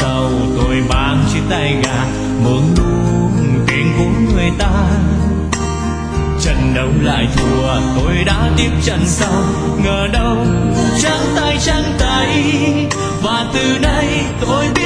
sau tôi mang chiếc tay gà mượn luôn tiền của người ta. Trận đấu lại thua tôi đã tiếp trận sau, ngờ đâu trắng tay và từ nay tôi biết